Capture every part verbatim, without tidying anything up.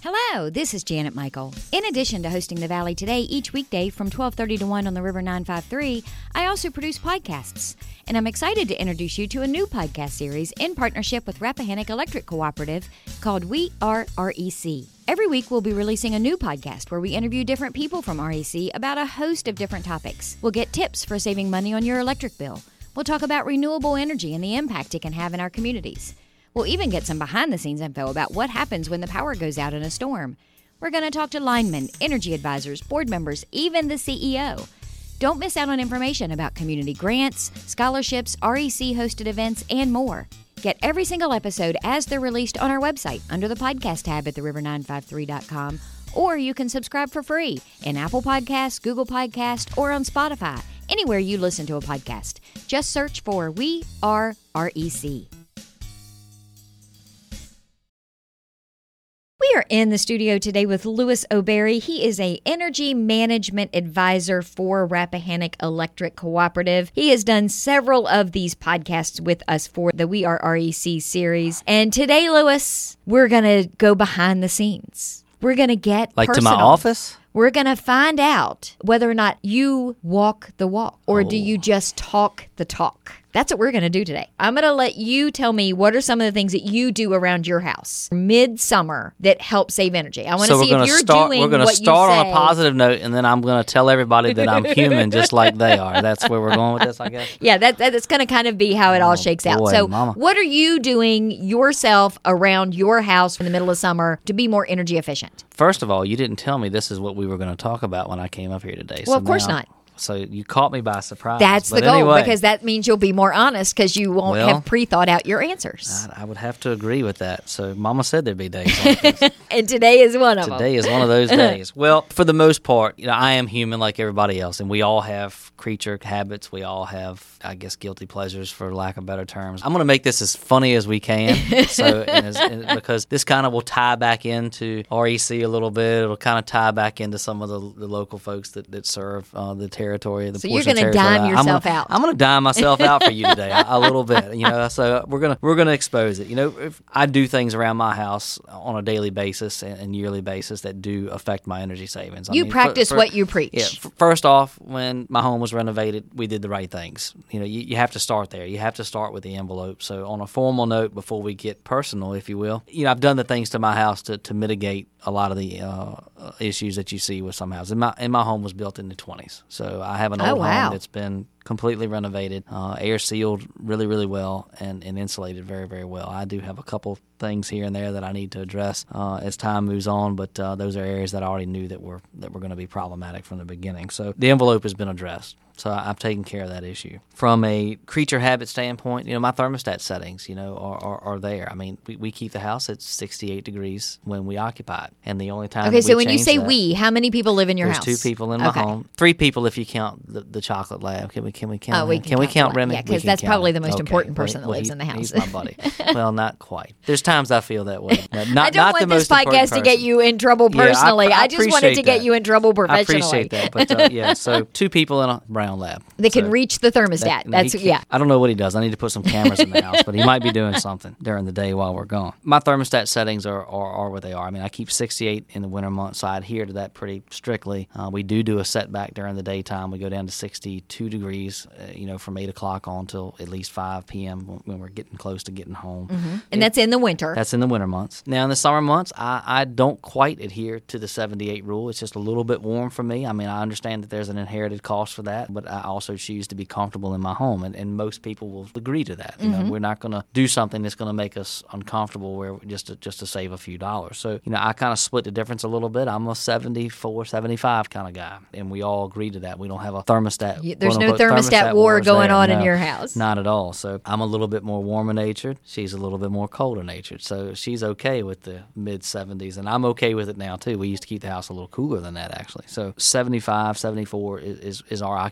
Hello, this is Janet Michael. In addition to hosting The Valley Today each weekday from twelve thirty to one on the River nine five three, I also produce podcasts. And I'm excited to introduce you to a new podcast series in partnership with Rappahannock Electric Cooperative called We Are R E C. Every week we'll be releasing a new podcast where we interview different people from R E C about a host of different topics. We'll get tips for saving money on your electric bill. We'll talk about renewable energy and the impact it can have in our communities. We'll even get some behind-the-scenes info about what happens when the power goes out in a storm. We're going to talk to linemen, energy advisors, board members, even the C E O. Don't miss out on information about community grants, scholarships, R E C-hosted events, and more. Get every single episode as they're released on our website under the podcast tab at the river nine five three dot com, or you can subscribe for free in Apple Podcasts, Google Podcasts, or on Spotify, anywhere you listen to a podcast. Just search for We Are R E C. We are in the studio today with Louis O'Barry. He is a energy management advisor for Rappahannock Electric Cooperative. He has done several of these podcasts with us for the We Are R E C series. And today, Louis, we're going to go behind the scenes. We're going to get Like personal. to my office? We're going to find out whether or not you walk the walk or Oh. do you just talk the talk. That's what we're going to do today. I'm going to let you tell me what are some of the things that you do around your house midsummer that help save energy. I want so to see we're if you're start, doing We're going to what start you on say. a positive note, and then I'm going to tell everybody that I'm human just like they are. That's where we're going with this, I guess. Yeah, that, that's going to kind of be how it all Oh, shakes boy, out. So mama. what are you doing yourself around your house in the middle of summer to be more energy efficient? First of all, you didn't tell me this is what we were going to talk about when I came up here today. Well, So of course now- not. So you caught me by surprise. That's But the goal anyway, because that means you'll be more honest because you won't Well, have pre-thought out your answers. I, I would have to agree with that. So Mama said there'd be days like this. And today is one of them. Today is one of those days. Well, for the most part, you know, I am human like everybody else, and we all have creature habits. We all have, I guess, guilty pleasures, for lack of better terms. I'm going to make this as funny as we can, so and as, and because this kind of will tie back into R E C a little bit. It'll kind of tie back into some of the, the local folks that, that serve uh, the territory. The So you're going to dime yourself I'm gonna, out. I'm going to dime myself out for you today a, a little bit. You know, so we're gonna we're gonna expose it. You know, if I do things around my house on a daily basis and, and yearly basis that do affect my energy savings. I You mean, practice fir- fir- what you preach. Yeah. f- First off, when my home was renovated, we did the right things. You know, you, you have to start there. You have to start with the envelope. So on a formal note, before we get personal, if you will, you know, I've done the things to my house to, to mitigate a lot of the uh, issues that you see with some houses. And my, and my home was built in the twenties. So I have an Oh, old wow. home that's been completely renovated, uh, air sealed really, really well, and, and insulated very, very well. I do have a couple things here and there that I need to address uh, as time moves on, but uh, those are areas that I already knew that were that were going to be problematic from the beginning. So the envelope has been addressed. So I've taken care of that issue. From a creature habit standpoint, you know, my thermostat settings, you know, are, are, are there. I mean, we, we keep the house at sixty-eight degrees when we occupy it, and the only time Okay, that so we when you change say that- we, how many people live in your there's house? two people in my Okay. home. Three people if you count the, the chocolate lab. Can we can we count? Oh, we him? can can we count count the lab. Remy? Yeah, We 'cause can that's count probably him. the most Okay. important Well, person that well, lives he- in the house. He's my buddy. Well, not quite. There's times I feel that way. Not, I not, don't not want the this most important podcast to get person. you in trouble Yeah, I- personally. I I, just wanted appreciate to get that. you in trouble I professionally. appreciate that, but uh, yeah. So two people in a brown lab. They can So reach the thermostat. that- That's he can't- yeah. I don't know what he does. I need to put some cameras in the house, but he might be doing something during the day while we're gone. My thermostat settings are, are, are what they are. I mean, I keep sixty-eight in the winter months, so I adhere to that pretty strictly. Uh, we do do a setback during the daytime. We go down to sixty-two degrees, uh, you know, from eight o'clock on till at least five p.m. when, when we're getting close to getting home. Mm-hmm. And that's in the winter. That's in the winter months. Now, in the summer months, I, I don't quite adhere to the seventy-eight rule. It's just a little bit warm for me. I mean, I understand that there's an inherited cost for that, but I also choose to be comfortable in my home, and, and most people will agree to that. You Mm-hmm. know, we're not going to do something that's going to make us uncomfortable where just to, just to save a few dollars. So, you know, I kind of split the difference a little bit. I'm a seventy-four, seventy-five kind of guy, and we all agree to that. We don't have a thermostat. You- there's no quote-unquote thermostat war wars going there. on in No, your house. Not at all. So I'm a little bit more warmer natured. She's a little bit more colder natured. So she's okay with the mid seventies, and I'm okay with it now too. We used to keep the house a little cooler than that actually. So seventy-five, seventy-four is, is, is our occupancy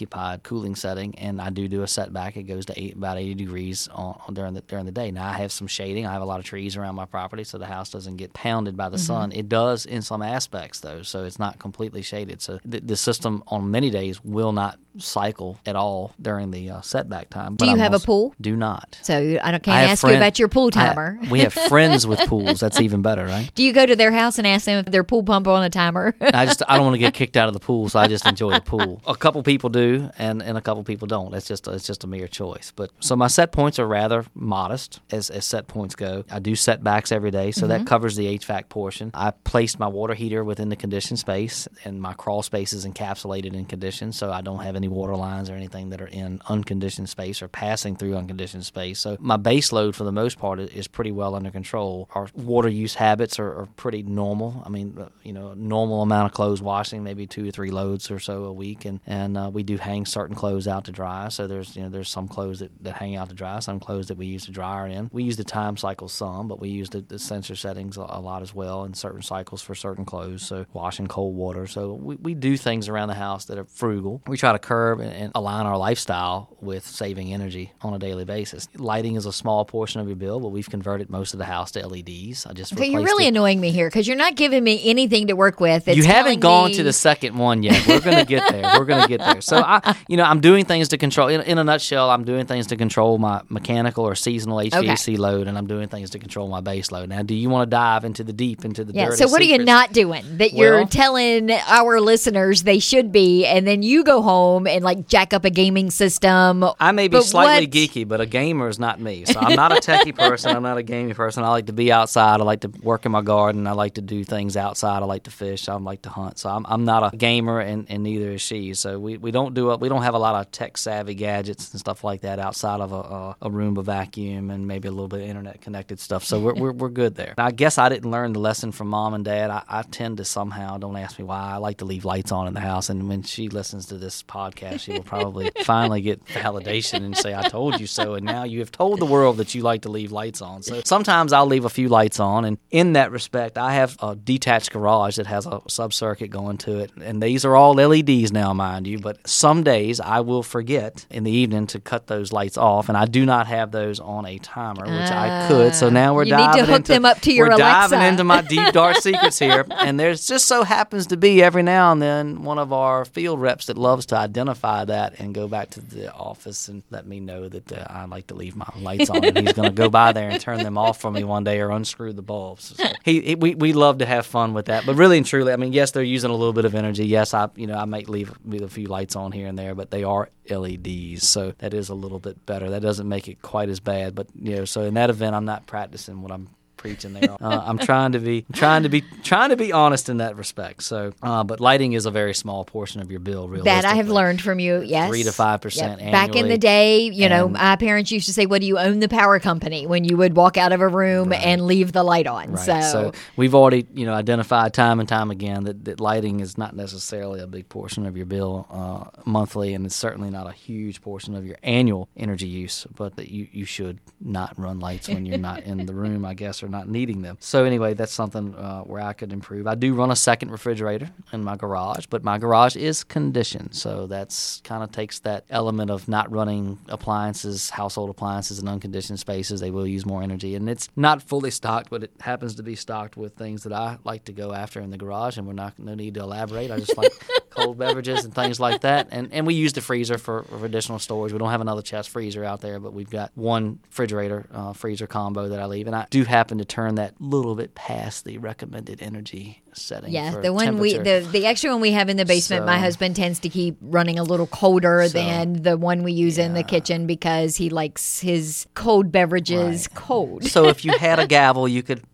occupied cooling setting, and I do do a setback. It goes to eight, about eighty degrees on, on during the during the day. Now, I have some shading. I have a lot of trees around my property, so the house doesn't get pounded by the mm-hmm. sun. It does in some aspects, though, so it's not completely shaded. So the, the system on many days will not cycle at all during the uh, setback time. Do you I'm have also, a pool? Do not. So I don't, can't I ask friend, you about your pool timer. I, we have friends with pools. That's even better, right? Do you go to their house and ask them if their pool pump on a timer? I just I don't want to get kicked out of the pool, so I just enjoy the pool. A couple people do, and, and a couple people don't. That's just it's just a mere choice. But so my set points are rather modest as, as set points go. I do setbacks every day, so mm-hmm. that covers the H V A C portion. I placed my water heater within the conditioned space, and my crawl space is encapsulated in conditioned, so I don't have any water lines or anything. Anything that are in unconditioned space or passing through unconditioned space. So my base load, for the most part, is pretty well under control. Our water use habits are, are pretty normal. I mean, you know, a normal amount of clothes washing, maybe two or three loads or so a week, and and uh, we do hang certain clothes out to dry. So there's you know there's some clothes that, that hang out to dry, some clothes that we use the dryer in. We use the time cycle some, but we use the, the sensor settings a, a lot as well, and certain cycles for certain clothes. So washing cold water. So we, we do things around the house that are frugal. We try to curb and, and align our lifestyle with saving energy on a daily basis. Lighting is a small portion of your bill, but we've converted most of the house to L E Ds. I just okay, you're really it. annoying me here because you're not giving me anything to work with. It's you haven't gone me... to the second one yet. We're going to get there. We're going to get there. So I, you know, I'm doing things to control. In, in a nutshell, I'm doing things to control my mechanical or seasonal H V A C okay. load, and I'm doing things to control my base load. Now, do you want to dive into the deep, into the yeah, dirty so what secrets? are you not doing that you're well, telling our listeners they should be, and then you go home and like jack up a gaming system? I may be but slightly what? geeky, but a gamer is not me. So I'm not a techie person. I'm not a gaming person. I like to be outside. I like to work in my garden. I like to do things outside. I like to fish. I like to hunt. So I'm I'm not a gamer, and, and neither is she. So we, we don't do a, we don't have a lot of tech savvy gadgets and stuff like that outside of a, a, a Roomba vacuum and maybe a little bit of internet connected stuff. So we're we're, we're good there. I guess I didn't learn the lesson from mom and dad. I, I tend to somehow, don't ask me why, I like to leave lights on in the house. And when she listens to this podcast, she will probably finally get validation and say, I told you so, and now you have told the world that you like to leave lights on. So sometimes I'll leave a few lights on, and in that respect, I have a detached garage that has a sub-circuit going to it, and these are all L E Ds now, mind you, but some days I will forget in the evening to cut those lights off, and I do not have those on a timer, which uh, I could, so now we're you diving need to hook into, them up to your we're Alexa. diving into my deep, dark secrets here, and there's just so happens to be every now and then one of our field reps that loves to identify that and go back to the office and let me know that uh, I like to leave my lights on, and he's going to go by there and turn them off for me one day or unscrew the bulbs. So he, he we, we love to have fun with that, but really and truly, I mean, yes, they're using a little bit of energy. Yes, I you know I might leave, leave a few lights on here and there, but they are L E Ds, so that is a little bit better. That doesn't make it quite as bad, but you know, so in that event, I'm not practicing what I'm preaching there. Uh, I'm trying to be trying to be trying to be honest in that respect. So, uh, but lighting is a very small portion of your bill. Realistically, that I have learned from you. Yes, three to five percent annually. Back in the day, you know, my parents used to say, "What do you own the power company?" When you would walk out of a room right. and leave the light on. Right. So. so we've already you know identified time and time again that, that lighting is not necessarily a big portion of your bill uh, monthly, and it's certainly not a huge portion of your annual energy use. But that you you should not run lights when you're not in the room, I guess, or not needing them. So anyway, that's something uh, where I could improve. I do run a second refrigerator in my garage, but my garage is conditioned, so that's kind of takes that element of not running appliances, household appliances in unconditioned spaces. They will use more energy, and it's not fully stocked, but it happens to be stocked with things that I like to go after in the garage, and we're not no need to elaborate. I just like cold beverages and things like that, and and we use the freezer for, for additional storage. We don't have another chest freezer out there, but we've got one refrigerator uh, freezer combo that I leave, and I do happen to turn that little bit past the recommended energy setting. Yeah, for the one we the, the extra one we have in the basement, so, my husband tends to keep running a little colder so, than the one we use yeah. in the kitchen because he likes his cold beverages right. cold. So if you had a gavel, you could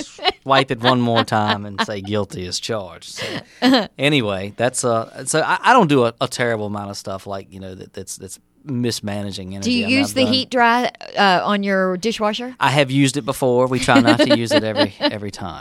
swipe it one more time and say guilty as charged. So anyway, that's uh so I, I don't do a, a terrible amount of stuff like you know that, that's that's mismanaging energy. Do you I mean, use I've the done, heat dry uh, on your dishwasher? I have used it before. We try not to use it every every time.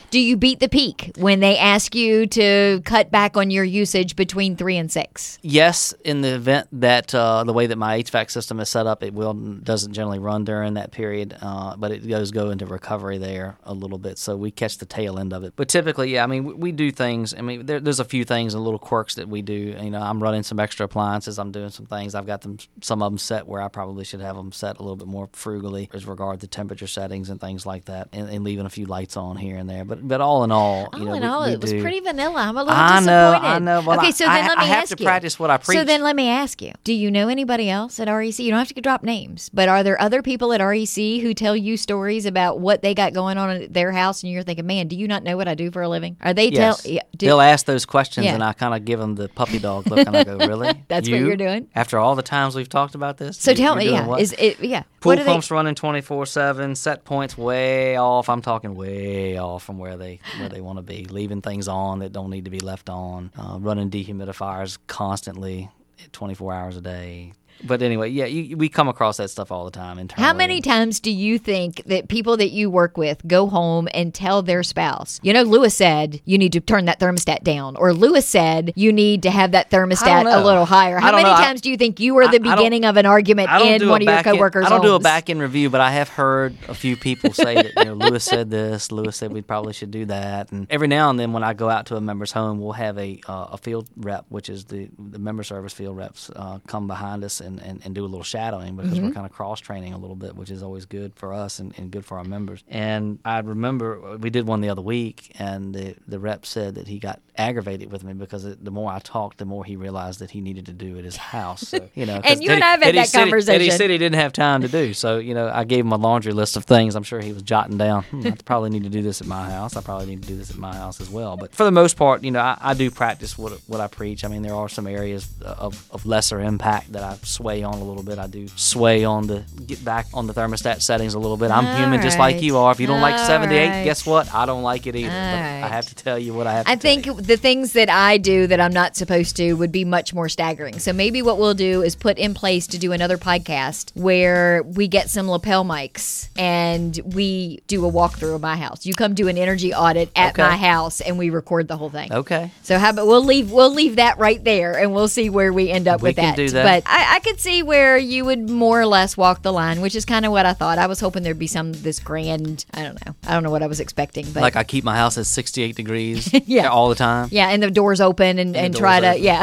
Do you beat the peak when they ask you to cut back on your usage between three and six? Yes, in the event that uh, the way that my H V A C system is set up, it will doesn't generally run during that period, uh, but it does go into recovery there a little bit, so we catch the tail end of it. But typically, yeah, I mean, we, we do things. I mean, there, there's a few things and little quirks that we do. You know, I'm running some extra appliances. I'm doing some things. I've got them, some of them set where I probably should have them set a little bit more frugally as regard to temperature settings and things like that, and, and leaving a few lights on here and there. But but all in all, all you know, in we, all, we it was do. pretty vanilla. I'm a little I disappointed. know, I know. Well, okay, so I, then let me I have ask to you. practice what I preach. So then let me ask you: do you know anybody else at R E C? You don't have to drop names, but are there other people at R E C who tell you stories about what they got going on at their house, and you're thinking, "Man, do you not know what I do for a living?" Are they yes. tell? Yeah, do, They'll ask those questions, Yeah. and I kind of give them the puppy dog look, and I go, "Really? That's you? what you're doing?" After all the times we've talked about this, So you, tell you're me, doing yeah, what? is it yeah? Pool what are pumps they? running twenty-four seven, set points way off. I'm talking way off from where they where they want to be. Leaving things on that don't need to be left on. Uh, running dehumidifiers constantly, twenty-four hours a day. But anyway, yeah, you, we come across that stuff all the time internally. How many times do you think that people that you work with go home and tell their spouse, you know, Lewis said you need to turn that thermostat down, or Lewis said you need to have that thermostat a little higher? How many know. times I, do you think you were the I, beginning of an argument in one of your coworkers' I don't homes? do a back-end review, but I have heard a few people say that, you know, Lewis said this, Lewis said we probably should do that. And every now and then when I go out to a member's home, we'll have a uh, a field rep, which is the, the member service field reps, uh, come behind us and, and, and do a little shadowing, because mm-hmm. we're kind of cross-training a little bit, which is always good for us and, and good for our members. And I remember we did one the other week, and the, the rep said that he got aggravated with me because it, the more I talked, the more he realized that he needed to do at his house. So, you know, and you Eddie, and I have had Eddie that conversation. He, Eddie said he didn't have time to do. So, you know, I gave him a laundry list of things. I'm sure he was jotting down, hmm, I probably need to do this at my house. I probably need to do this at my house as well. But for the most part, you know, I, I do practice what what I preach. I mean, there are some areas of, of lesser impact that I sway on a little bit. I do sway on the get back on the thermostat settings a little bit. I'm All human right. just like you are. If you don't like All seventy-eight, right. guess what? I don't like it either. All But right. I have to tell you what I have to I tell think you. the things that I do that I'm not supposed to would be much more staggering. So maybe what we'll do is put in place to do another podcast where we get some lapel mics and we do a walkthrough of my house. You come do an energy audit at Okay. my house and we record the whole thing. Okay. So how about we'll leave we'll leave that right there and we'll see where we end up We with can that. do that. But I, I could see where you would more or less walk the line, which is kind of what I thought. I was hoping there'd be some this grand. I don't know. I don't know what I was expecting, but Like I keep my house at sixty-eight degrees Yeah. all the time. yeah, and the doors open and, and, the try doors to open. yeah.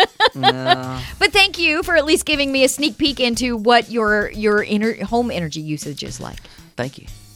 No. But thank you for at least giving me a sneak peek into what your your inner home energy usage is like. Thank you.